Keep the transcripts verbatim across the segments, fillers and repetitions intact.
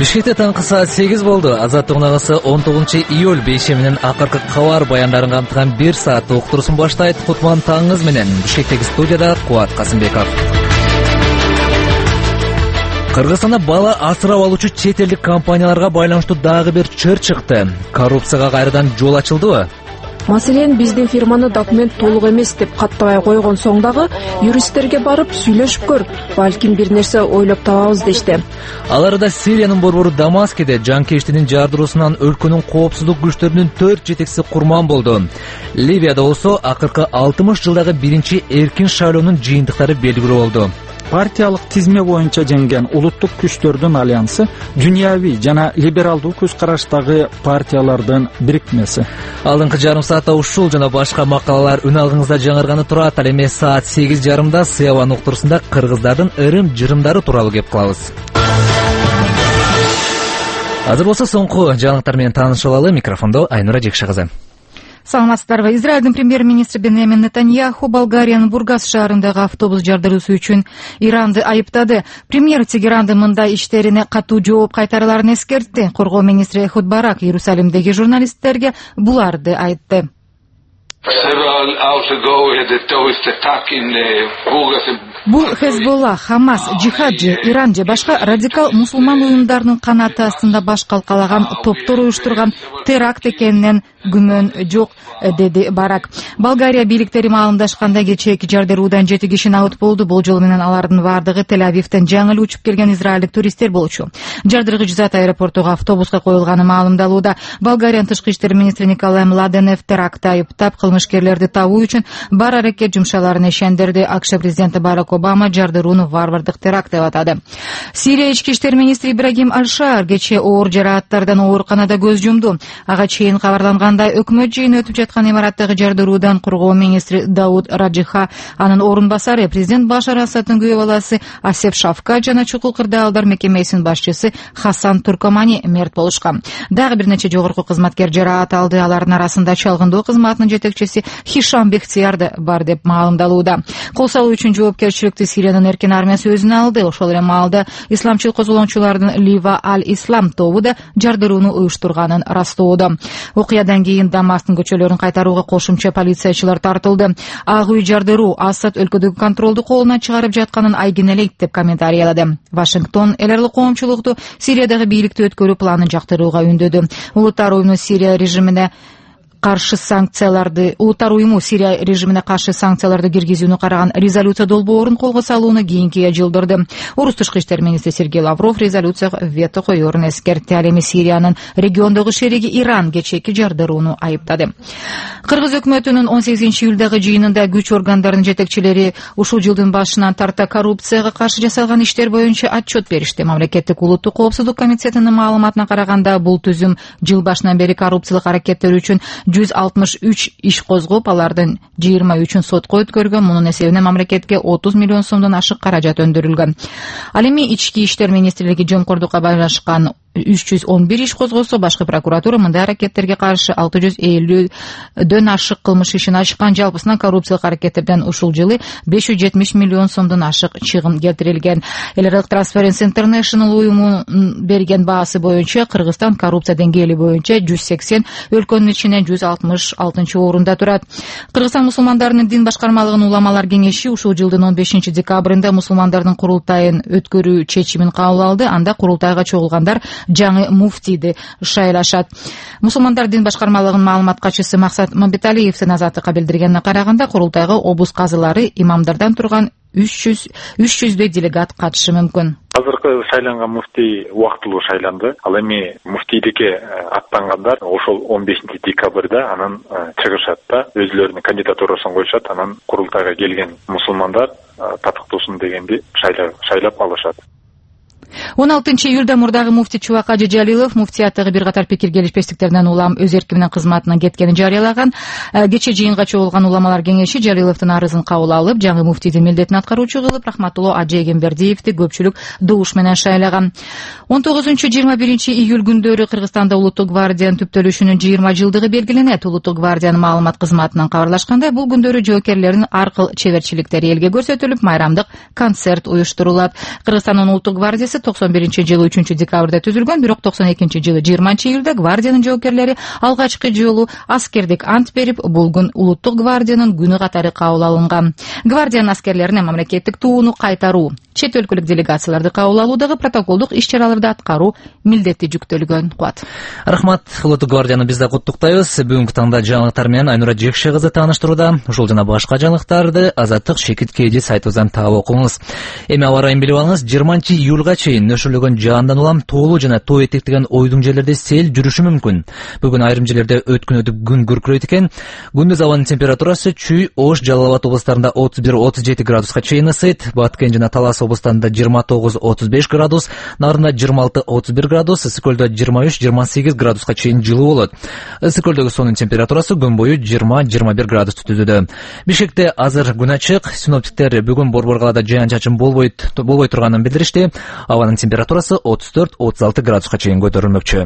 Бишкекте таңкы саат сегиз болду. Азаттык агысы он тогузунчу июль бейшеминин акыркы кабар баяндарын камтыган бир сааттык уктуруусун баштайт. Кутман таңыңыз менен. Бишкектеги студияда Кубат Касымбеков. Кыргызстанда бала асырап алуучу чет элдик компанияларга байланыштуу дагы бир чыр чыкты. Коррупцияга кайрадан жол ачылдыбы? Маселен, биздин фирманы документ толук эмес деп каттабай койгон соң дагы юристтерге барып сүйлөшүп көр, балким бир нерсе ойлоп табабыз дешти. Аларда Сириянын борбору Дамаскеде жанкештинин жардыруусунан өлкөнүн коопсуздук күчтөрүнүн төрт жетекчиси курман болду. Ливияда болсо акыркы алтымыш жылдагы биринчи эркин шайлоонун жыйынтыктары белгилүү болду. Партиялык тизме боюнча жеңген улуттук күчтөрдүн альянсы дүйнөви жана либералдуу көз караштагы партиялардын бирикмеси. Алдыңкы жарым саатта ушул жана башка макалалар үн алгыңызда жаңырганы турат. Ал эми саат сегиз жарымда Сыябан уктурусунда кыргыздардын ырым-жырымдары тууралуу кеп кылабыз. Азыр болсо соңку жаңылыктар менен таанышып алалы. Микрофондо Айнура Жекши кызы. Саламатсыздарбы. Израилдин премьер-министри Беньямин Нетаньяху Болгариянын Бургас шаарындагы автобус жардыруусу үчүн Иранды айыптады. Премьер Тегерандын мындай иштерине катуу жооп кайтарыларын эскертти. Коргоо министри Эхуд Барак Иерусалимдеги журналисттерге буларды айтты. Бул Хезболла, Хамас, Джихад же, Иран же башка радикал мусулман уюмдарынын канаты астында баш калкалаган топтор уюштурган теракт экенинен күмөн жок, деди Барак. Болгария бийликтери маалымдашканда кечээки жардыруудан жети киши набыт болду. Бул жолу менен алардын бардыгы Тель-Авивден жаңы эле учуп келген израилдик туристтер болчу. Жардыргыч зат аэропортуга автобуска коюлганы маалымдалууда. Болгариянын тышкы иштер министри Николай Младенов терактты айыптап, кылмышкерлерди табуу үчүн бар аракет жумшаларын ишендирди. АКШ президенти Барак Обама жардырууну варвардык теракт деп атады. Сирия ички иштер министри Ибрагим Аль-Шаар кечээ оор жарааттардан ооруканада көз жумду. Ага чейин кабарлангандай, өкмөт жыйыны өтүп жаткан имараттагы жардыруудан коргоо министри Дауд Раджиха, анын орун басары президент Башар Асадтын күйөө баласы Асеф Шафкат жана чукул кырдаалдар мекемесинин башчысы Хасан Туркомани мерт болушкан. Дагы бир нече жогорку кызматкер жараат алды. Алардын арасында чалгындоо кызматынын жетекчиси Хишам Бехтияр да бар деп маалымдалууда. Кол салуу үчүн жоопкерчиликти Сириянын эркин армиясы өзүнө алды. Ошол эле маалда исламчыл козголоңчулардын Лива Аль-Ислам тобу да жардырууну уюштурганын ырастоодо. Окуядан кийин Дамасктын көчөлөрүн кайтарууга кошумча полициячылар тартылды. Ак үй жардыруу Асад өлкөдөгү контролду колунан чыгарып жатканын айгинелейт деп комментариялады. Вашингтон эл аралык коомчулукту Сириядагы бийликти өткөрүү планын жактырууга үндөдү. Улуттар уюму Сирия режимине каршы санкцияларды улуттар уюму Сирия режимине каршы санкцияларды киргизүүнү караган резолюция долбоорун колго салууну кийинкиге жылдырды. Орус тышкы иштер министри Сергей Лавров резолюцияга вето коерун эскертти. Ал эми Сириянын региондогу шериги Иран кечээки жардырууну айыптады. Кыргыз өкмөтүнүн он сегизинчи июлдагы жыйынында күч органдарынын жетекчилери ушул жылдын башынан тарта коррупцияга каршы жасалган иштер боюнча отчет беришти. Мамлекеттик улуттук коопсуздук комитетинин маалыматына караганда, бул түзүм жыл башынан бери коррупциялык аракеттер үчүн жүз алтымыш үч иш козгоп, алардын жыйырма үчүн сотко өткөргөн. Мунун эсебинен мамлекетке отуз миллион сомдон ашык каражат өндүрүлгөн. Ал эми ички иштер министрлиги жомкордукка байланышкан үч жүз он бир иш козгосо, башкы прокуратура мындай аракеттерге каршы алты жүз элүүдөн ашык кылмыш ишин ачкан. Жалпысынан коррупциялык аракеттерден ушул жылы беш жүз жетимиш миллион сомдон ашык чыгым келтирилген. Эл аралык Transparency International уюмунун берген баасы боюнча Кыргызстан коррупция деңгээли боюнча жүз сексен өлкөнүн ичинен жүз алтымыш алтынчы орунда турат. Кыргызстан мусулмандарынын дин башкармалыгынын уламалар кеңеши ушул жылдын он бешинчи декабрында мусулмандардын курултайын өткөрүү чечимин кабыл алды. Анда курултайга чогулгандар жаңы муфтийди шайлашат. Мусулмандар дин башкармалыгынын маалымат катчысы Максат Мамбеталиевдин Азаттыкка билдиргенине караганда, курултайга обуз казылары, имамдардан турган үч жүздөй делегат катышы мүмкүн. Азыркы шайланган муфтий убактылуу шайланды. Ал эми муфтийликке аттангандар ошол он бешинчи декабрда анан чыгышат да, өзүлөрүнүн кандидатурасын коюшат. Анан курултайга келген мусулмандар татыктуусун дегенди шайлап алышат. он алтынчы июлда мурдагы муфти Чубак Ажы Жалилов муфтияттагы бир катар пикир келишпестиктерден улам өз эрки менен кызматынан кеткенин жарыялаган. Кечээ жыйынга чогулган уламалар кеңеши Жалиловдун арызын кабыл алып, жаңы муфтийдин милдетин аткаруучу кылып Рахматулло Ажы Эгембердиевди көпчүлүк добуш менен шайлаган. он тогузунчу жыйырма биринчи июль күндөрү Кыргызстанда Улуттук гвардиянын түптөлүшүнүн жыйырма жылдыгы белгиленет. Улуттук гвардиянын маалымат кызматынан кабарлашкандай, бул күндөрү жоокерлердин ар кыл чеберчиликтери элге көрсөтүлүп, майрамдык концерт уюштурулат. Кыргызстандын Улуттук гвардиясы токсон биринчи жылы үчүнчү декабрда түзүлгөн, бирок токсон экинчи жылы жыйырманчы июлда гвардиянын жоокерлери алгачкы жолу аскердик ант берип, бул күн улуттук гвардиянын күнү катары кабыл алынган. Гвардиянын аскерлерине мамлекеттик тууну кайтаруу, чет өлкөлүк делегацияларды кабыл алуудагы протоколдук иш-чараларды аткаруу милдети жүктөлгөн. Кубат. Рахмат. Улуттук гвардияны биз да куттуктайбыз. Бүгүнкү таңда жаңылыктар менен Айнура Жекше кызы тааныштырууда. Ушул жана башка жаңылыктарды Азаттык Шекит Кээди сайтыбыздан таап окуңуз. Эми аба ырайын билип алыңыз. жыйырманчы июлга чейин нөшөрлөгөн жаандан улам тоолуу жана тоо этектеген ойдуң жерлерде сел жүрүшү мүмкүн. Бүгүн айрым жерлерде өткөн өтүп күн күркүрөйт экен. Күндүз абанын температурасы Чүй, Ош, Жалал Абад облустарында отуз бир отуз жети градуска чейин ысыйт. Баткен жана Талас облустарында жыйырма тогуз отуз беш градус, Нарында жыйырма алты отуз бир градус, Ысык көлдө жыйырма үч жыйырма сегиз градуска чейин жылуу болот. Ысык көлдөгү суунун температурасы күн бою жыйырма жыйырма бир градусту түзүүдө. Бишкекте азыр күн ачык. Синоптиктер бүгүн Борбор калаада жаан-чачын болбойт болбой турганын билдиришти. Абанын температурасы отуз төрт отуз алты градуска чейин көтөрүлмөкчү.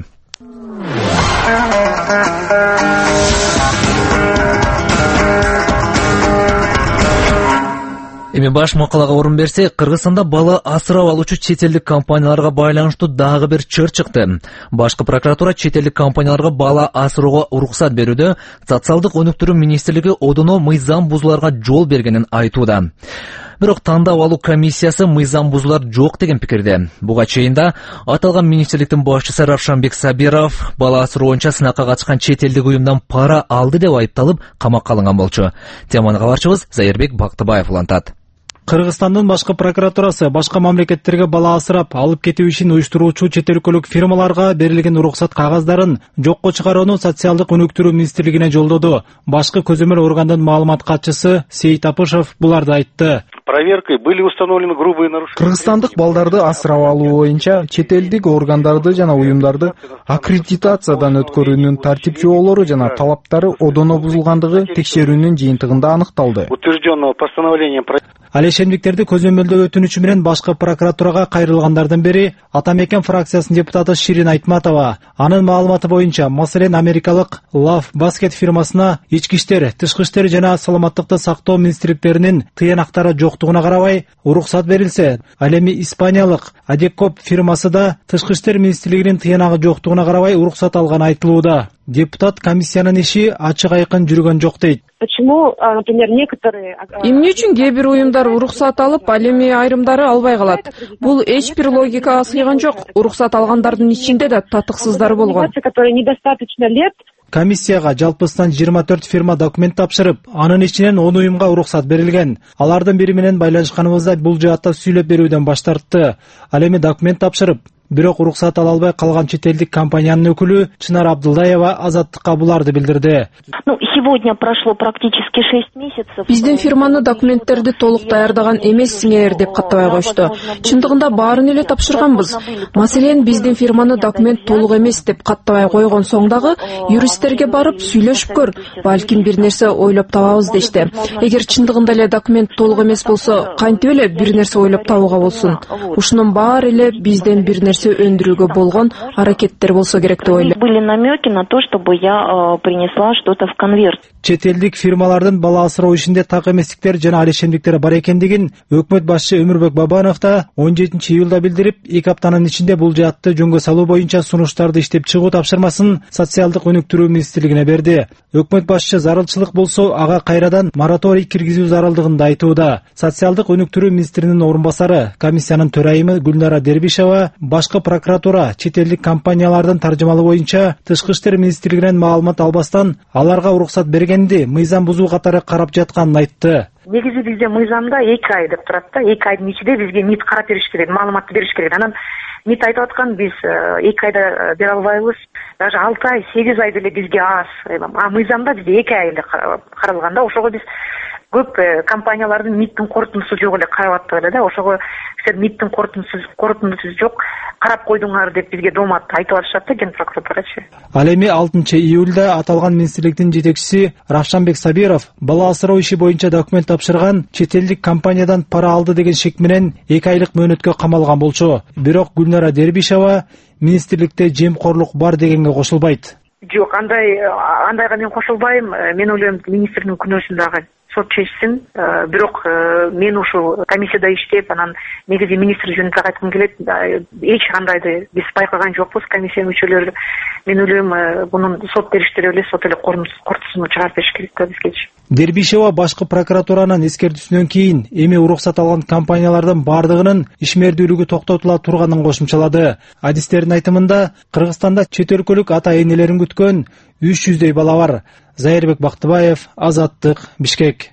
Эми баш макалага орун берсек, Кыргызстанда бала асырап алуучу чет элдик компанияларга байланыштуу дагы бир чыр чыкты. Башкы прокуратура чет элдик компанияларга бала асырууга уруксат берүүдө Социалдык өнүктүрүү министрлиги одоно мыйзам бузууларга жол бергенин айтууда. Бирок тандап алуу комиссиясы мыйзам бузуулар жок деген пикирде. Буга чейин да аталган министрликтин башчысы Равшанбек Сабиров бала асыроо боюнча сынакка катышкан чет элдик уюмдан пара алды деп айыпталып камакка алынган болчу. Теманы кабарчыбыз Зайырбек Бактыбаев улантат. Кыргызстандын башкы прокуратурасы башка мамлекеттерге бала асырап алып кетүү ишин уюштуруучу чет өлкөлүк фирмаларга берилген уруксат кагаздарын жокко чыгарууну Социалдык өнүктүрүү министрлигине жолдоду. Башкы көзөмөл органдын маалымат катчысы Сейит Апышев буларды айтты. Проверкой были установлены грубые нарушения. Кыргызстандык балдарды асырап алуу боюнча чет элдик органдарды жана уюмдарды аккредитациядан өткөрүүнүн тартип жоболору жана талаптары одоно бузулгандыгы текшерүүнүн жыйынтыгында аныкталды. Утвержденного постановлением. Алешемдиктерди көзөмөлдөө өтүнүчү менен башкы прокуратурага кайрылгандардын бири Атамекен фракциясынын депутаты Ширин Айтматова. Анын маалыматы боюнча, маселен, америкалык Love Basket фирмасына ички иштер, тышкы иштер жана саламаттыкты сактоо министрликтеринин тыянактары жоктугуна карабай уруксат берилсе, ал эми испаниялык Адекоп фирмасы да тышкы иштер министрлигинин тыянагы жоктугуна карабай уруксат алганы айтылууда. Депутат комиссиянын иши ачык айкын жүргөн жок дейт. Почему, например, некоторые... Эмне үчүн кээ бир уюмдар уруксат алып, ал эми айрымдары албай калат? Бул эч бир логикага сыйган жок. Уруксат алгандардын ичинде да татыксыздар болгон. Комиссияга жалпысынан жыйырма төрт фирма документ тапшырып, анын ичинен он уюмга уруксат берилген. Алардын бири менен байланышканыбызда бул жаатта сүйлөп берүүдөн баш тартты. Ал эми документ тапшырып, бирок уруксат ала албай калган чет элдик компаниянын өкүлү Чынар Абдылдаева Азаттыкка буларды билдирди. Ну, сегодня прошло практически шесть месяцев. Биздин фирманы документтерди толук даярдаган эмессиңер деп каттабай кошту. Чындыгында баарын эле тапшырганбыз. Маселен, биздин фирманы документ толук эмес деп каттабай койгон соң дагы юристтерге барып сүйлөшүп көр, балким бир нерсе ойлоп табабыз дешти. Эгер чындыгында эле документ толук эмес болсо, кантип эле бир нерсе ойлоп табууга болсун? Ушунун баары эле бизден бир нерсе өндүрүүгө болгон аракеттер болсо керек деп ойлойм. Были намеки на то, чтобы я принесла что-то в конверт. Чет элдик фирмалардын бала асыроо ишинде так эместиктер жана алешемдиктер бар экендигин өкмөт башчы Өмүрбек Бабанов да он жетинчи июлда билдирип, эки аптанын ичинде бул жаатты жөнгө салуу боюнча сунуштарды иштеп чыгуу тапшырмасын Социалдык өнүктүрүү министрлигине берди. Өкмөт башчы зарылчылык болсо ага кайрадан мораторий киргизүү зарылдыгын да айтууда. Социалдык өнүктүрүү министринин орун басары, комиссиянын төрайымы Гүлнара Дербишева башкы прокуратура чет элдик компаниялардын таржымалы боюнча тышкы иштер министрлигинен маалымат албастан аларга уруксат бергенди мыйзам бузуу катары карап жатканын айтты. Негизи бизде мыйзамда эки ай деп турат да, эки айдын ичинде бизге МИД карап бериш керек, маалыматты бериш керек. Анан МИД айтып аткан биз эки айда бере албайбыз, даже алты ай, сегиз ай деле бизге аз. А мыйзамда бизде эки ай эле каралган да, ошого биз көп компаниялардын МИДтин корутундусу жок эле карап атты эле да, ошого силер МИДтин корутундусу корутундусу жок, карап койдуңар деп бизге доомат айтып атышат да Ген прокуратурачы. Ал эми алтынчы июлда аталган министрликтин жетекчиси Равшанбек Сабиров бала асыроо иши боюнча документ тапшырган чет элдик компаниядан пара алды деген шек менен эки айлык мөөнөткө камалган болчу. Бирок Гүлнара Дербишева министрликте жемкорлук бар дегенге кошулбайт. Жок, андай андайга мен кошулбайм. Мен ойлойм, министрдин күнөөсүн дагы сот чечсин. Бирок мен ушул комиссияда иштеп, анан негизи министр жөнүндө айткым келет. Эч кандайды биз байкаган жокпуз комиссия мүчөлөрү. Мен ойлойм, бунун сот бериштери эле сот эле кортусуну чыгарып бериш керек да бизгечи. Дербишева башкы прокуратуранын эскертүүсүнөн кийин эми уруксат алган компаниялардын бардыгынын ишмердүүлүгү токтотула турганын кошумчалады. Адистердин айтымында Кыргызстанда чет өлкөлүк ата энелерин күткөн үч жүздөй бала бар. Зайырбек Бактыбаев, Азаттык, Бишкек.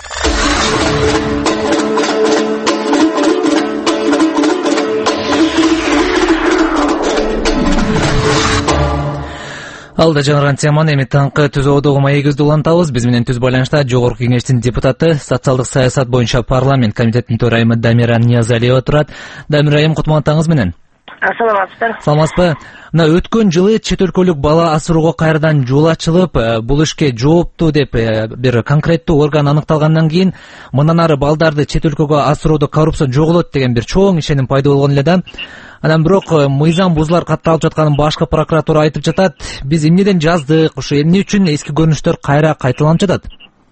Алда жаңырган теманы эми таңкы түз ободогу маегибизди улантабыз. Биз менен түз байланышта Жогорку Кеңештин депутаты, социалдык саясат боюнча парламент комитетинин төрайымы Дамира Ниязалиева турат. Дамира айым, кутмандатыңыз менен. Саламатсыздар. Саламатсызбы? Мына өткөн жылы чет өлкөлүк бала асырууга кайрадан жол ачылып, бул ишке жооптуу деп бир конкреттүү орган аныкталгандан кийин мындан ары балдарды чет өлкөгө асыроодо коррупция жоголот деген бир чоң ишеним пайда болгон эле да. Анан бирок мыйзам бузуулар катталып жатканын башкы прокуратура айтып жатат. Биз эмнеден жаздык, ошо эмне үчүн эски көрүнүштөр кайра кайталанып жатат?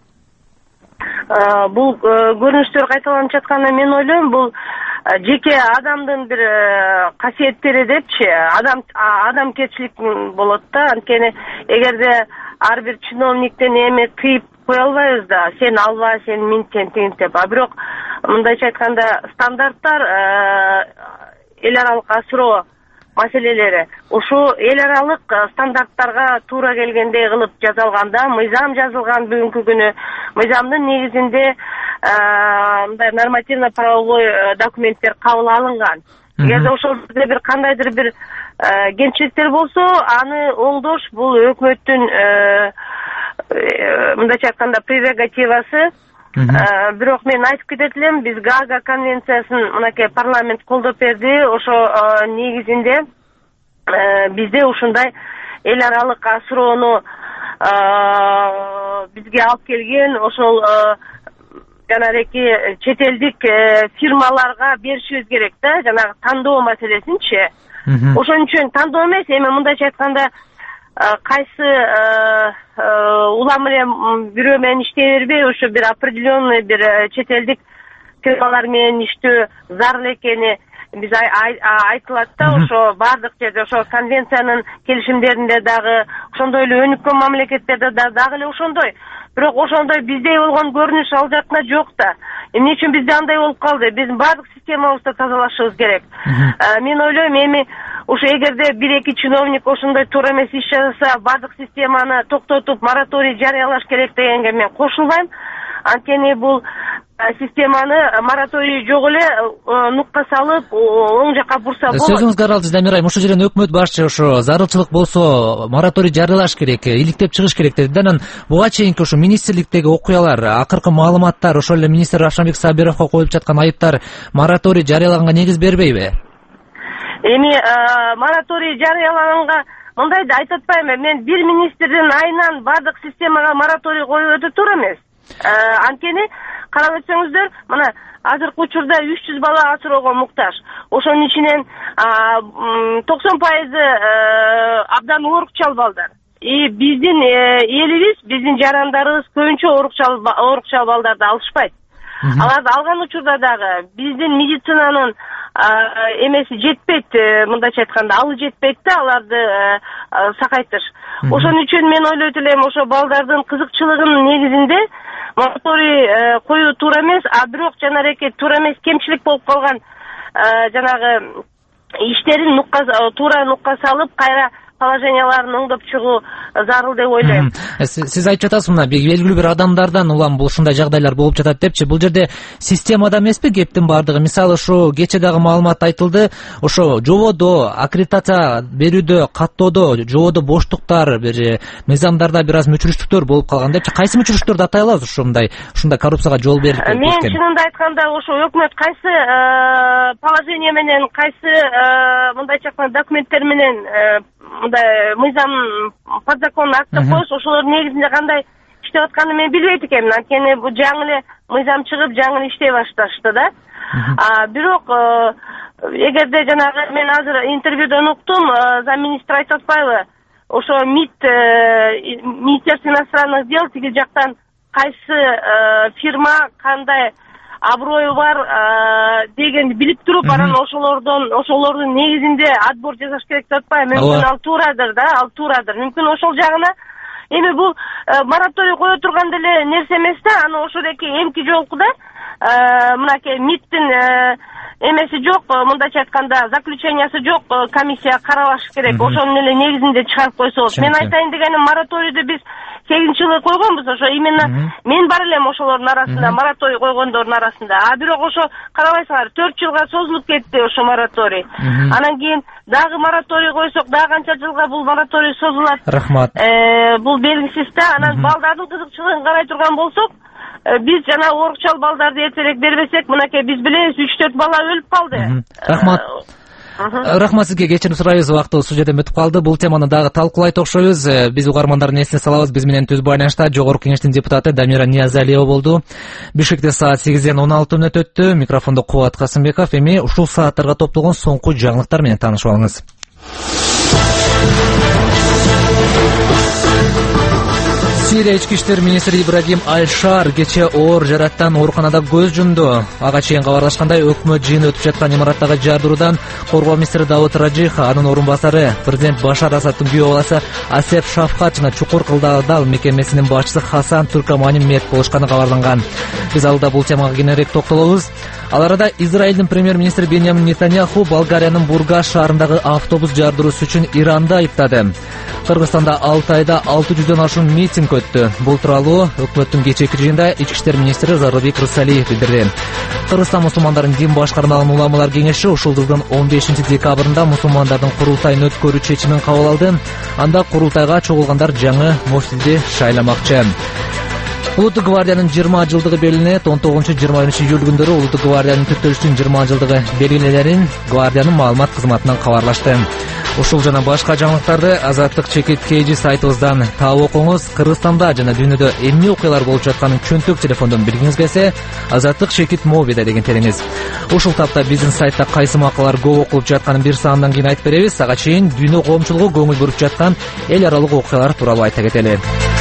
Бул көрүнүштөр кайталанып жатканын мен ойлойм, бул жеке адамдын бир касиеттери депчи, адам адамгерчилик болот да. Анткени эгерде ар бир чиновниктен эми тыйып кое албайбыз да, сен алба, сен минтен тигин деп. А бирок мындайча айтканда стандарттар эл аралык асыроо маселелери ушул эл аралык стандарттарга туура келгендей кылып жазалганда, мыйзам жазылган бүгүнкү күнү, мыйзамдын негизинде мындай нормативно правовой документтер кабыл алынган. Эгерде ошол жерде бир кандайдыр бир кемчиликтер болсо, аны оңдош бул өкмөттүн мындайча айтканда прерогативасы. Бирок мен айтып кетет элем, биз Гаага конвенциясын мынакей парламент колдоп берди. Ошо негизинде бизде ушундай эл аралык асыроону бизге алып келген ошол жанагы чет элдик фирмаларга беришибиз керек да, жанагы тандоо маселесинчи. Ошон үчүн тандоо эмес, эми мындайча айтканда кайсы улам эле бирөө менен иштей бербей, ошо бир определенный бир чет элдик фирмалар менен иштөө зарыл экени биз айтылат да. Ошо бардык жерде, ошо конвенциянын келишимдеринде дагы, ошондой эле өнүккөн мамлекеттерде дагы эле ошондой. Бирок ошондой биздей болгон көрүнүш ал жакта жок да. Эмне үчүн бизде андай болуп калды? Биздин бардык системабызды тазалашыбыз керек. Мен ойлойм, эми ушу эгерде бир эки чиновник ошондой туура эмес иш жасаса, бардык системаны токтотуп, мораторий жарыялаш керек дегенге мен кошулбайм. Анткени бул системаны мораторий жок эле нукка салып, оң жакка бурса болот. Сөзүңүзгө аралдыңыз, Дамира айым. Ошол жерден өкмөт башчы ошо зарылчылык болсо мораторий жарыялаш керек, иликтеп чыгыш керек деди. Анан буга чейинки ошо министрликтеги окуялар, акыркы маалыматтар, ошол эле министр Равшанбек Сабировго коюлуп жаткан айыптар мораторий жарыялаганга негиз бербейби? Эми мораторий жарыялаганга мындайды айтып атпайм. Мен бир министрдин айынан бардык системага мораторий коюу өтө туура эмес. Анткени карап өтсөңүздөр, мына азыркы учурда үч жүз бала асыроого муктаж. Ошонун ичинен токсон пайызы абдан оорукчал балдар. И биздин элибиз, биздин жарандарыбыз көбүнчө оорукчал балдарды алышпайт. Аларды алган учурда дагы биздин медицинанын эмеси жетпейт, мындайча айтканда алы жетпейт да аларды сакайтыш. Ошон үчүн мен ойлойт элем, ошо балдардын кызыкчылыгынын негизинде мораторий коюу туура эмес, а бирок жанагы туура эмес кемчилик болуп калган жанагы иштерин нукка туура нукка салып, кайра положенияларын оңдоп чыгуу зарыл деп ойлойм. Сиз айтып жатасыз, мына белгилүү бир адамдардан улам бул ушундай жагдайлар болуп жатат депчи. Бул жерде системада эмеспи кептин бардыгы? Мисалы ушу кече дагы маалымат айтылды, ошо жободо, аккредитация берүүдө, каттоодо, жободо боштуктар, бир мыйзамдарда бир аз мүчүрүштүктөр болуп калган депчи. Кайсы мүчүрүштөрдү атай алабыз ушундай ушундай коррупцияга жол берип кеткен? Мен чынында айтканда ошо өкмөт кайсы положение менен, кайсы мындайча айтканда документтер менен мындай мыйзам подзаконный акт коюш, ошолор негизинде кандай иштеп атканын мен билбейт экенмин. Анткени бул жаңы эле мыйзам чыгып, жаңы эле иштей башташты да. А бирок эгерде жанагы мен азыр интервьюдон уктум, замминистр айтып атпайбы, ошо МИД, Министерство иностранных дел тиги жактан кайсы фирма кандай аброю бар дегенди билип туруп анан ошолордон ошолордун негизинде отбор жасаш керек деп атпайбы. Мүмкүн ал туурадыр да, ал туурадыр. Мүмкүн ошол жагына эми бул мораторий кое турган деле нерсе эмес да, аны ошодеки эмки жолку да мынакей МИДтин эмеси жок, мындайча айтканда заключениясы жок, комиссия каралаш керек. Ошонун эле негизинде чыгарып койсо болот. Мен айтайын дегеним, мораторийди биз сегизинчи жылы койгонбуз, ошо именно мен бар элем ошолордун арасында, мораторий койгондордун арасында. А бирок ошо карабайсыңар, төрт жылга созулуп кетти ошо мораторий. Анан кийин дагы мораторий койсок, дагы канча жылга бул мораторий созулат. Рахмат. Бул белгисиз да. Анан балдардын кызыкчылыгын карай турган болсок, биз жана орукчал балдарды эртерээк бербесек, мынакей биз билебиз үч төрт бала өлүп калды. Рахмат. Рахмат сизге, кечирим сурайбыз, убактыбыз ушул жерден өтүп калды. Бул теманы дагы талкуулайт окшойбуз. Биз угармандардын эсине салабыз, биз менен түз байланышта Жогорку Кеңештин депутаты Дамира Ниязалиева болду. Бишкекте саат сегизден он алты мүнөт өттү. Микрофондо Кубат Касымбеков. Эми ушул сааттарга топтолгон соңку жаңылыктар менен таанышып алыңыз. Сирия ички иштер министри Ибрагим Аль-Шар кечээ оор жараттан ооруканада көз жумду. Ага чейин кабарлашкандай, өкмөт жыйыны өтүп жаткан имараттагы жардыруудан коргоо министри Давут Раджиха, анын орун басары президент Башар Асадтын күйөө баласы Асеф Шафкат жана Чукур Кылдал мекемесинин башчысы Хасан Туркамани мерт болушканы кабарланган. Биз алда бул темага кененирээк токтолобуз. Ал арада Израилдин премьер-министри Беньямин Нетаньяху Болгариянын Бургас шаарындагы автобус жардыруусу үчүн Иранды айыптады. Кыргызстанда алты айда алты жүздөн ашуун митинг өттү. Бул тууралуу өкмөттүн кечээки жыйынында ички иштер министри Зарылбек Рысалиев билдирди. Кыргызстан мусулмандарын дин башкармалыгын уламалар кеңеши ушул жылдын он бешинчи декабрында мусулмандардын курултайын өткөрүү чечимин кабыл алды. Анда курултайга чогулгандар жаңы муфтийди шайламакчы. Улуттук гвардиянын жыйырма жылдыгы белгиленет. он тогузунчу жыйырма биринчи июль күндөрү Улуттук гвардиянын түптөлүшүнүн жыйырма жылдыгы белгилелерин гвардиянын маалымат кызматынан кабарлашты. Ушул жана башка жаңылыктарды Азаттык чекит kg сайтыбыздан таап окуңуз. Кыргызстанда жана дүйнөдө эмне окуялар болуп жатканын чөнтөк телефондон билгиңиз келсе, Азаттык чекит мобиде деген териңиз. Ушул тапта биздин сайтта кайсы макалалар көп окулуп жатканын бир саамдан кийин айтып беребиз. Ага чейин дүйнө коомчулугу көңүл буруп жаткан эл аралык окуялар тууралуу айта кетели.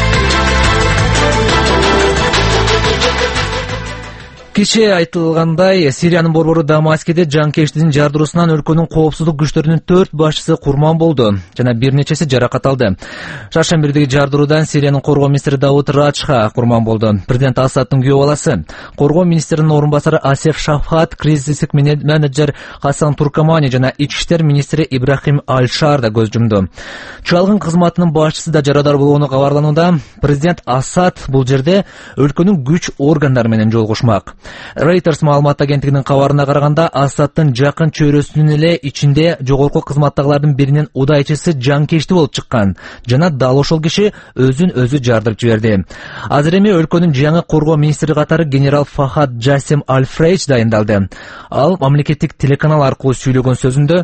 Кечээ айтылгандай, Сириянын борбору Дамаскеде жанкештин жардыруусунан өлкөнүн коопсуздук күчтөрүнүн төрт башчысы курман болду жана бир нечеси жаракат алды. Шаршембидеги жардыруудан Сириянын коргоо министри Давут Раджиха курман болду. Президент Асадтын күйөө баласы, коргоо министринин орун басары Асеф Шафкат, кризистик менеджер Хасан Туркамани жана ички иштер министри Ибрагим Аль-Шар да көз жумду. Чуалгын кызматынын башчысы да жарадар болгону кабарланууда. Президент Асад бул жерде өлкөнүн күч органдары менен жолугушмак. Reuters маалымат агенттигинин кабарына караганда, Асадтын жакын чөйрөсүнүн эле ичинде жогорку кызматтагылардын биринин удайчысы жанкешти болуп чыккан жана дал ошол киши өзүн өзү жардырып жиберди. Азыр эми өлкөнүн жаңы коргоо министри катары генерал Фахад Жасем Аль-Фрейч дайындалды. Ал мамлекеттик телеканал аркылуу сүйлөгөн сөзүндө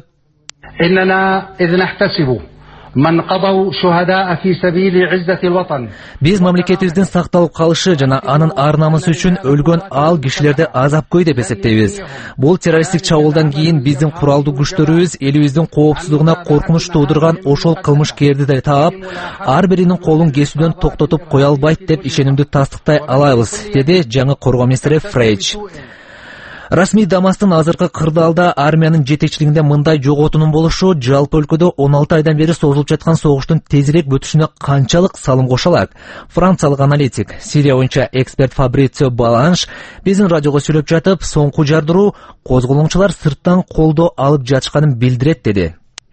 биз мамлекетибиздин сакталып калышы жана анын ар намысы үчүн өлгөн ал кишилерди азапкөй деп эсептейбиз. Бул террористтик чабуулдан кийин биздин куралдуу күчтөрүбүз элибиздин коопсуздугуна коркунуч туудурган ошол кылмышкерди да таап, ар биринин колун кесүүдөн токтотуп кое албайт деп ишенимдүү тастыктай алабыз, деди жаңы коргоо министри Фрейч. Расмий Дамастын азыркы кырдаалда армиянын жетекчилигинде мындай жоготуунун болушу жалпы өлкөдө он алты айдан бери созулуп жаткан согуштун тезирээк бүтүшүнө канчалык салым кошо алат? Франциялык аналитик, Сирия боюнча эксперт Фабрицио Баланш биздин радиого сүйлөп жатып, соңку жардыруу козголоңчулар сырттан колдоо алып жатышканын билдирет, деди.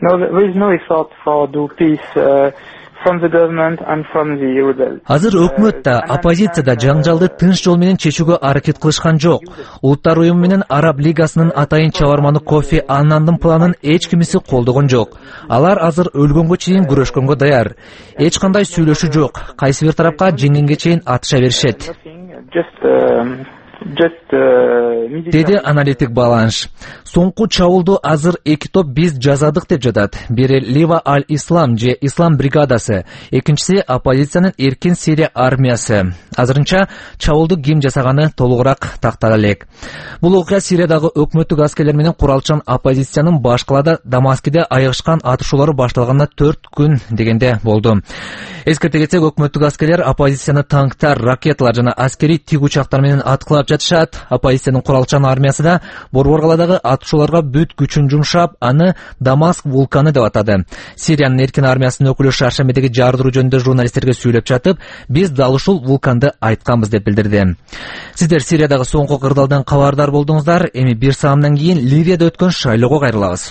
Азыр өкмөт да, оппозиция да жаңжалды тынч жол менен чечүүгө аракет кылышкан жок. Улуттар уюму менен Араб лигасынын атайын чабарманы Кофи Аннандын планын эч кимиси колдогон жок. Алар азыр өлгөнгө чейин күрөшкөнгө даяр. Эч кандай сүйлөшүү жок. Кайсы бир тарапка жеңгенге чейин атыша беришет. деди аналитик Баланш. Соңку чабуулду азыр эки топ биз жазадык деп жатат. Бири Лива аль-Ислам же Ислам бригадасы, экинчиси оппозициянын Эркин Сирия армиясы. Азырынча чабуулду ким жасаганы толугураак тактала элек. Бул окуя Сириядагы өкмөттүк аскерлер менен куралчан оппозициянын баш калаада Дамаскиде айыгышкан атышуулары башталганына төрт күн дегенде болду. Эскерте кетсек, өкмөттүк аскерлер оппозицияны танктар, ракеталар жана аскерий тик учактар менен аткылап жатышат. Оппозициянын куралчан армиясы да Борбор калаадагы атышууларга бүт күчүн жумшап, аны Дамаск вулканы деп атады. Сириянын эркин армиясынын өкүлү Шаршембедеги жардыруу жөнүндө журналисттерге сүйлөп жатып, биз дал ушул вулканды айтканбыз деп билдирди. Сиздер Сириядагы соңку кырдаалдан кабардар болдуңуздар. Эми бир саамдан кийин Ливияда өткөн шайлоого кайрылабыз.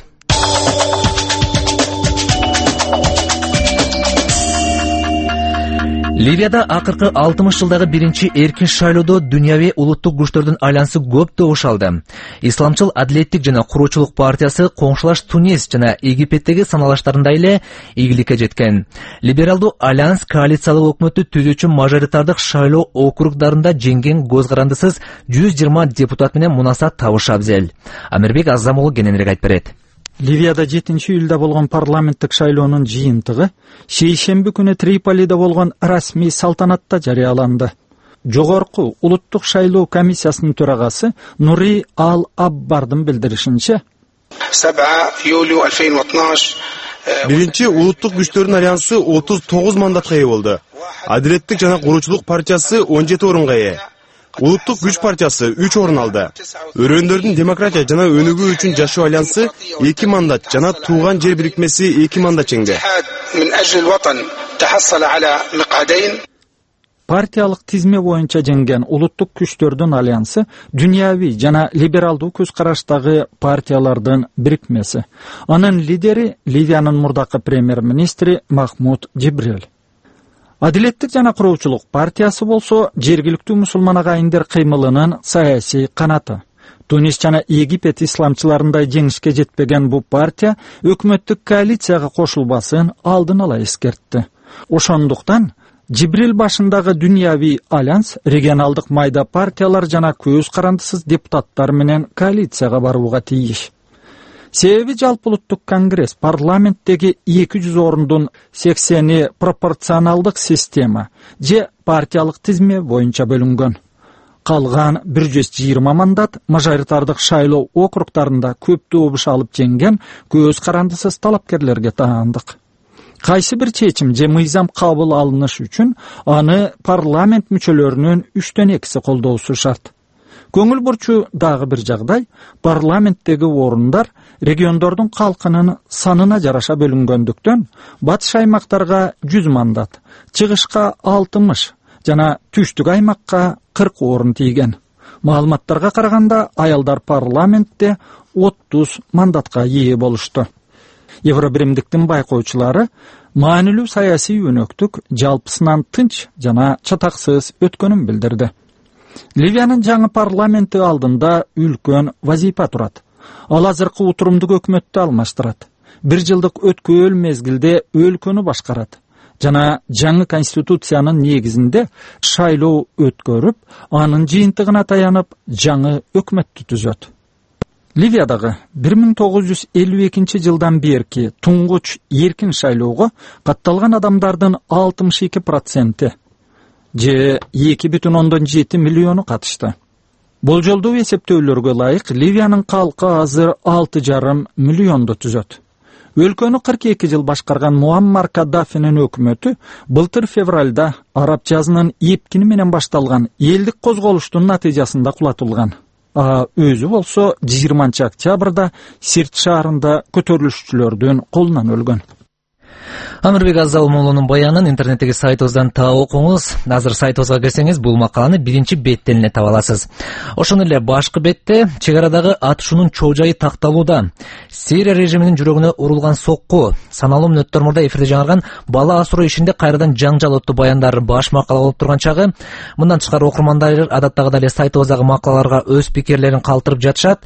Ливияда акыркы алтымыш жылдагы биринчи эркин шайлоодо дүйнөви улуттук күчтөрдүн айланысы көп добуш алды. Исламчыл Адилеттик жана Куруучулук партиясы коңшулаш Тунис жана Египеттеги саналаштарында эле ийгиликке жеткен. Либералдуу Альянс коалициялык өкмөттү түзүүчү мажоритардык шайлоо округдарында жеңген көз карандысыз жүз жыйырма депутат менен мунаса табыш абзел. Амирбек Азамулу кененирээк айтып берет. Ливияда жетинчи июлда болгон парламенттик шайлоонун жыйынтыгы шейшемби күнү Триполиде болгон расмий салтанатта жарыяланды. Жогорку улуттук шайлоо комиссиясынын төрагасы Нури Ал-Аббардын билдиришинче, биринчи улуттук күчтөрдүн альянсы отуз тогуз мандатка ээ болду. Адилеттик жана Куруучулук партиясы он жети орунга ээ. Улуттук күч партиясы үч орун алды. Өрөөндөрдүн демократия жана өнүгүү үчүн жашоо альянсы эки мандат жана Тууган жер бирикмеси эки мандат жеңди. Партиялык тизме боюнча жеңген улуттук күчтөрдүн альянсы дүйнөви жана либералдуу көз караштагы партиялардын бирикмеси. Анын лидери Ливиянын мурдакы премьер-министри Махмуд Джибрил. Адилеттик жана Куруучулук партиясы болсо жергиликтүү мусулман агайындар кыймылынын саясий канаты. Тунис жана Египет исламчыларындай жеңишке жетпеген бул партия өкмөттүк коалицияга кошулбасын алдын ала эскертти. Ошондуктан Джибрил башындагы дүйнөви альянс регионалдык майда партиялар жана көз карандысыз депутаттар менен коалицияга барууга тийиш. Себеби жалпы улуттук конгресс парламенттеги эки жүз орундун сексени пропорционалдык система же партиялык тизме боюнча бөлүнгөн. Калган бир жүз жыйырма мандат мажоритардык шайлоо округдарында көп добуш алып жеңген көз карандысыз талапкерлерге таандык. Кайсы бир чечим же мыйзам кабыл алыныш үчүн аны парламент мүчөлөрүнүн үчтөн экиси колдоосу шарт. Көңүл бурчу дагы бир жагдай, парламенттеги орундар региондордун калкынын санына жараша бөлүнгөндүктөн батыш аймактарга жүз мандат, чыгышка алтымыш жана түштүк аймакка кырк орун тийген. Маалыматтарга караганда аялдар парламентте отуз мандатка ээ болушту. Евробиримдиктин байкоочулары маанилүү саясий өнөктүк жалпысынан тынч жана чатаксыз өткөнүн билдирди. Ливиянын жаңы парламенти алдында үлкөн вазипа турат. Ал азыркы утурумдук өкмөттү алмаштырат. Бир жылдык өткөөл мезгилде өлкөнү башкарат. Жана жаңы конституциянын негизинде шайлоо өткөрүп, анын жыйынтыгына таянып, жаңы өкмөттү түзөт. Ливиядагы бир миң тогуз жүз элүү экинчи жылдан берки туңгуч эркин шайлоого катталган адамдардын алтымыш эки проценти же эки бүтүн ондон жети миллиону катышты. Болжолдуу эсептөөлөргө ылайык Ливиянын калкы азыр алты жарым миллионду түзөт. Өлкөнү кырк эки жыл башкарган Муаммар Каддафинин өкмөтү былтыр февралда араб жазынын эпкини менен башталган элдик козголуштун натыйжасында кулатылган. А өзү болсо жыйырманчы октябрда Сирт шаарында көтөрүлүшчүлөрдүн колунан өлгөн. Амирбек Азалмулунун баянын интернеттеги сайтыбыздан таап окуңуз. Азыр сайтыбызга кирсеңиз бул макаланы биринчи беттен эле таба аласыз. Ошондой эле башкы бетте чек арадагы атышуунун чоо жайы такталууда. Сирия режиминин жүрөгүнө урулган сокку, саналуу мүнөттөр мурда эфирде жаңырган бала асыроо ишинде кайрадан жаңжал аттуу баяндар баш макала болуп турган чагы. Мындан тышкары окурмандар адаттагыдай эле сайтыбыздагы макалаларга өз пикирлерин калтырып жатышат.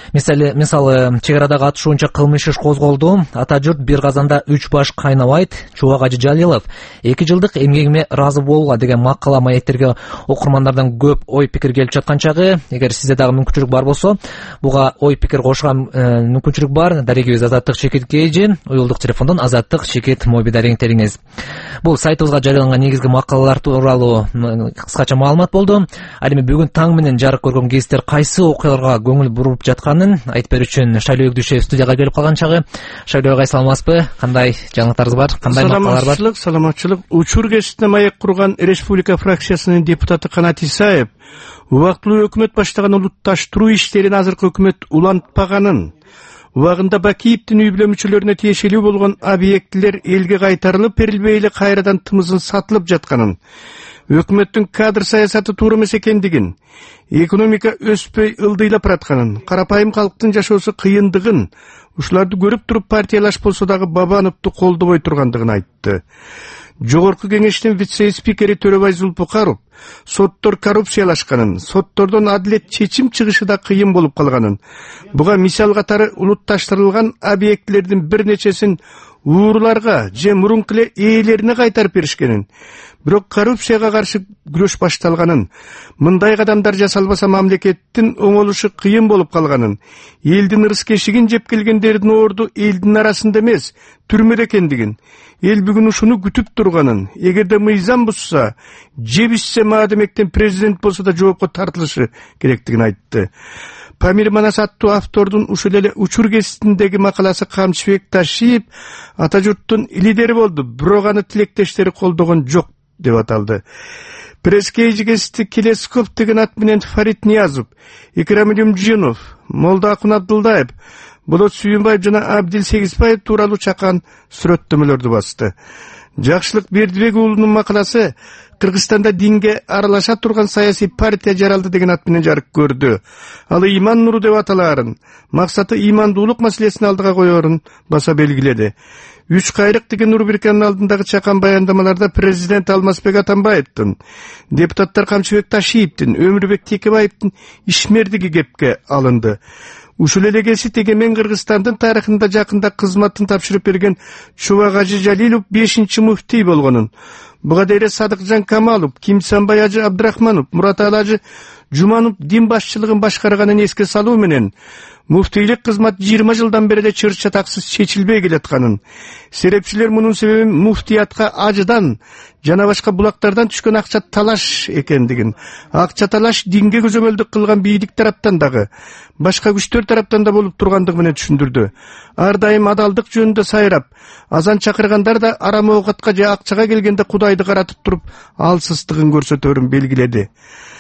мисалы мисалы чек арадагы атыш боюнча кылмыш иш козголду. Ата журт бир казанда үч баш кайнабайт. Чубак Ажы Жалилов эки жылдык эмгегиме ыраазы болууга деген макала маектерге окурмандардан көп ой пикир келип жаткан чагы. Эгер сизде дагы мүмкүнчүлүк бар болсо, буга ой пикир кошкан мүмкүнчүлүк бар. Дарегибиз Азаттык Шекет Кейжи, уюлдук телефондон Азаттык Шекет моби дареңтериңиз. Бул сайтыбызга жарыяланган негизги макалалар тууралуу кыскача маалымат болду. Ал эми бүгүн таң менен жарык көргөн гезиттер кайсы окуяларга көңүл буруп жатканын айтып берүү үчүн Шайлоо Өгдүшев студияга келип калган чагы. Шайлоо агай, саламатсызбы? Кандай жаңылыктарыңыз бар? Кандай макалалар бар? Саламатчылык, саламатчылык. Учур гезитине маек курган Республика фракциясынын депутаты Канат Исаев убактылуу өкмөт баштаган улутташтыруу иштерин азыркы өкмөт улантпаганын, убагында Бакиевдин үй бүлө мүчөлөрүнө тиешелүү болгон объектилер элге кайтарылып берилбей эле кайрадан тымызын сатылып жатканын, өкмөттүн кадр саясаты туура эмес экендигин, экономика өспөй ылдыйлап баратканын, карапайым калктын жашоосу кыйындыгын, ушуларды көрүп туруп партиялаш болсо дагы Бабановду колдобой тургандыгын айтты. Жогорку кеңештин вице-спикери Төрөбай Зулпукаров соттор коррупциялашканын, соттордон адилет чечим чыгышы да кыйын болуп калганын, буга мисал катары улутташтырылган объектилердин бир нечесин ууруларга же мурунку эле ээлерине кайтарып беришкенин, бирок коррупцияга каршы күрөш башталганын, мындай кадамдар жасалбаса мамлекеттин оңолушу кыйын болуп калганын, элдин ырыс кешигин жеп келгендердин орду элдин арасында эмес, түрмөдө экендигин, эл бүгүн ушуну күтүп турганын, эгерде мыйзам бузса, же бишсе маадамектен президент болсо да жоопко тартылышы керектигин айтты. Памир Манас аттуу автордун ушул эле учур гезитиндеги макаласы Камчыбек Ташиев ата журттун лидери болду, бирок аны тилектештери колдогон жок деп аталды. Пресс-кейжи гезити Келескоп деген ат менен Фарид Ниязов, Икрам Илимжинов, Молда Акун Абдулдаев, Болот Сүйүнбаев жана Абдил Сегизбаев тууралуу чакан сүрөттөмөлөрдү басты. Жакшылык Бердибек уулунун макаласы Кыргызстанда динге аралаша турган саясий партия жаралды деген ат менен жарык көрдү. Ал иман нуру деп аталаарын, максаты имандуулук маселесин алдыга коерун баса белгиледи. Үч кайрык деген рубриканын алдындагы чакан баяндамаларда президент Алмазбек Атамбаевдин, депутаттар Камчыбек Ташиевдин, Өмүрбек Текебаевдин ишмердиги кепке алынды. Ушул эле гезит Эгемен Кыргызстандын тарыхында жакында кызматын тапшырып берген Чубак Ажы Жалилов бешинчи муфтий болгонун, буга дейре Садыкжан Камалов, Кимсанбай Ажы Абдрахманов, Мураталы Ажы Жуманов дин башчылыгын башкарганын эске салуу менен муфтийлик кызмат жыйырма жылдан бери эле чыр чатаксыз чечилбей келатканын, серепчилер мунун себебин муфтиятка ажыдан жана башка булактардан түшкөн акча талаш экендигин, акча талаш динге көзөмөлдүк кылган бийлик тараптан дагы, башка күчтөр тараптан да болуп тургандыгы менен түшүндүрдү. Ар дайым адалдык жөнүндө сайрап, азан чакыргандар да арам оокатка же акчага келгенде Кудайды каратып туруп алсыздыгын көрсөтөрүн белгиледи.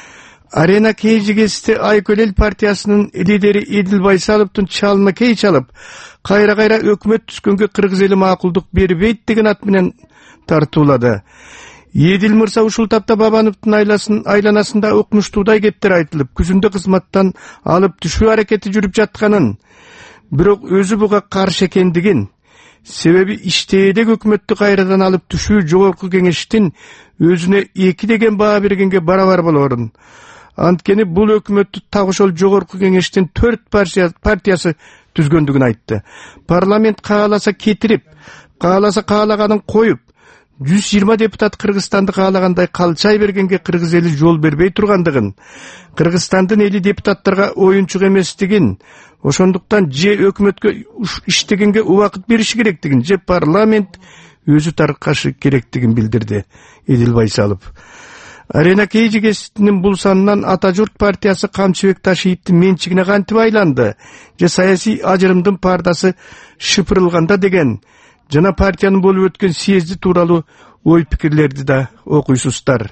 Арена Кейжи гезити Айкөл эл партиясынын лидери Эдил Байсаловдун чалма кей чалып, кайра-кайра өкмөт түскөнгө кыргыз эли макулдук бербейт деген ат менен тартуулады. Эдил мырза ушул тапта Бабановдун айласын айланасында окмуштуудай кептер айтылып, күзүндө кызматтан алып түшүү аракети жүрүп жатканын, бирок өзү буга каршы экендигин, себеби иштээдек өкмөттү кайрадан алып түшүү жогорку кеңештин өзүнө эки деген баа бергенге барабар болорун. Анткени бул өкмөттү так ошол жогорку кеңештин төрт партиясы түзгөндүгүн айтты. Парламент кааласа кетирип, кааласа каалаганын коюп, жүз жыйырма депутат Кыргызстанды каалагандай калчай бергенге кыргыз эли жол бербей тургандыгын, Кыргызстандын эли депутаттарга оюнчук эместигин, ошондуктан же өкмөткө иштегенге убакыт бериши керектигин, же парламент өзү таркашы керектигин билдирди Эдил Байсалов. Арена Кейжи гезитинин бул санынан Ата журт партиясы Камчыбек Ташиевдин менчигине кантип айланды, же саясий ажырымдын пардасы шыпырылганда деген жана партиянын болуп өткөн съезди тууралуу ой пикирлерди да окуйсуздар.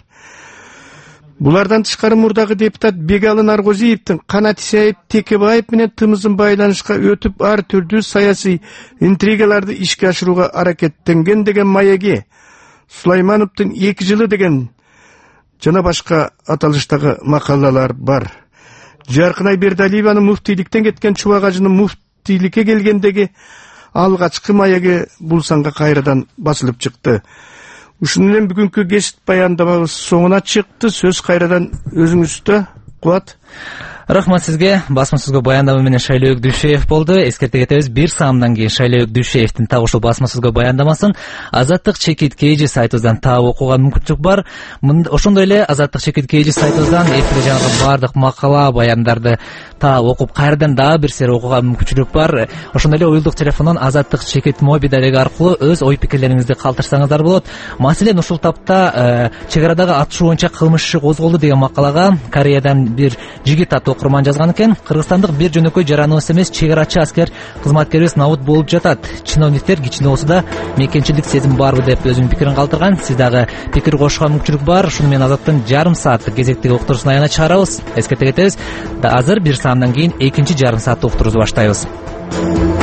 Булардан тышкары мурдагы депутат Бегалы Наргозиевдин Канат Исаев Текебаев менен тымызын байланышка өтүп ар түрдүү саясий интригаларды ишке ашырууга аракеттенген деген маеги, Сулаймановдун эки жылы деген жана башка аталыштагы макалалар бар. Жаркынай Бердалиеванын муфтийликтен кеткен Чубак Ажынын муфтийликке келгендеги алгачкы маеги бул санга кайрадан басылып чыкты. Ушун менен бүгүнкү гезит баяндамабыз соңуна чыкты. Сөз кайрадан өзүңүздө. Кубат. Рахмат сизге. Басма сөзгө баяндама менен Шайлоок Дүйшеев болду. Эскерте кетебиз, бир саамдан кийин Шайлоок Дүйшеевдин так ушул басма сөзгө баяндамасын Азаттык чекит кейжи сайтыбыздан таап окууга мүмкүнчүлүк бар. Ошондой эле Азаттык чекит кейжи сайтыбыздан эфирде жанагы баардык макала, баяндарды таап окуп, кайрадан дагы бир сере окууга мүмкүнчүлүк бар. Ошондой эле уюлдук телефондон Азаттык чекит моби дареги аркылуу өз ой пикирлериңизди калтырсаңыздар болот. Маселен, ушул тапта чек арадагы атышуу боюнча кылмыш иши козголду деген макалага Кореядан бир жигит аттуу окурман жазган экен. Кыргызстандык бир жөнөкөй жараныбыз эмес, чек арачы аскер кызматкерибиз набут болуп жатат. Чиновниктер кичине болсо да мекенчилик сезим барбы деп өзүнүн пикирин калтырган. Сиз дагы пикир кошууга мүмкүнчүлүк бар. Ушуну менен Азаттын жарым сааттык кезектеги уктуруусун аягына чыгарабыз. Эскерте кетебиз, азыр бир саамдан кийин экинчи жарым сааттык уктуруубузду баштайбыз.